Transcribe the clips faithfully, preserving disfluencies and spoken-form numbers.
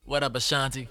What up, Ashanti?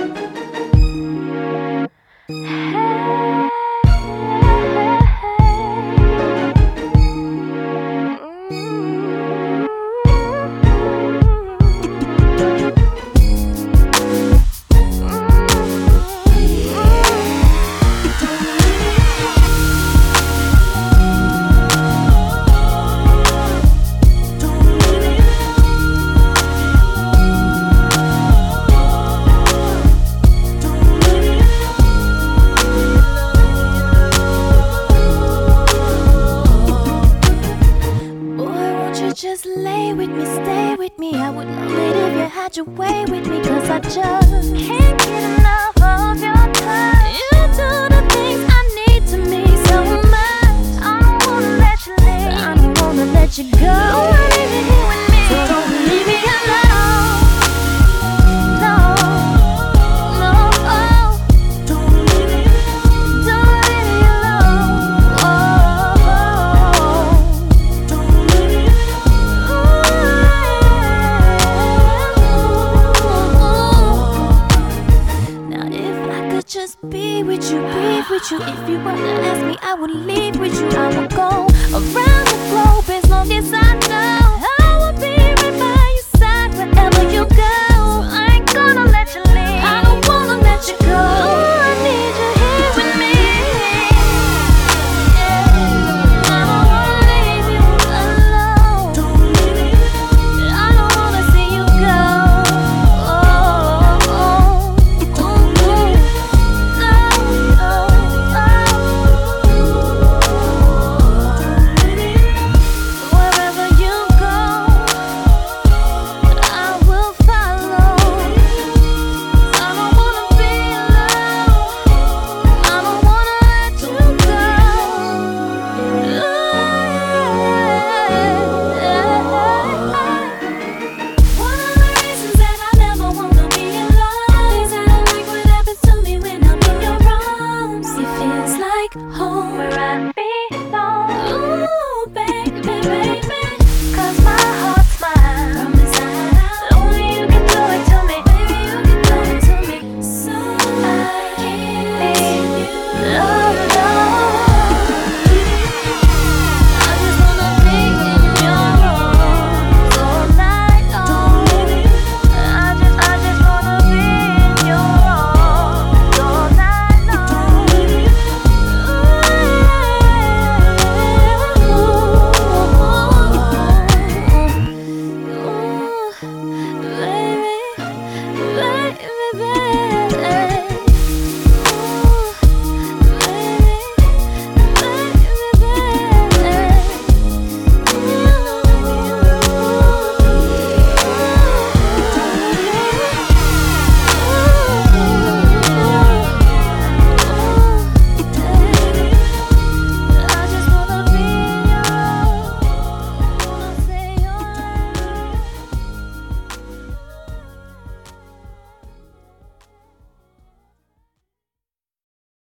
Just lay with me, stay with me. I would love it if you had your way with me, cause I just can't get enough of your touch. You do the things I need to me so much. I don't wanna let you leave, I don't wanna let you go. I wanna leave you here with me, so don't leave me alone. No, no, oh. Don't leave me, don't leave me alone. Oh, oh. Don't leave me. Just be with you, be with you. If you were to ask me, I would leave with you. I would go around the globe as long as I know. I will be right by your side wherever you go. So I ain't gonna let you leave, I don't wanna let you go. I need you here with me. Yeah. I don't wanna leave you alone. Don't leave me. I don't wanna see you go. Oh, oh, oh, oh. Home where I belong. Ooh, baby, baby, cause my heart's mine from inside out. Only you can do it to me, baby, you can do it to me. So I can't leave you alone. I just wanna be in your arms all night long. I just, I just wanna be in your arms all night long. Baby, baby, baby.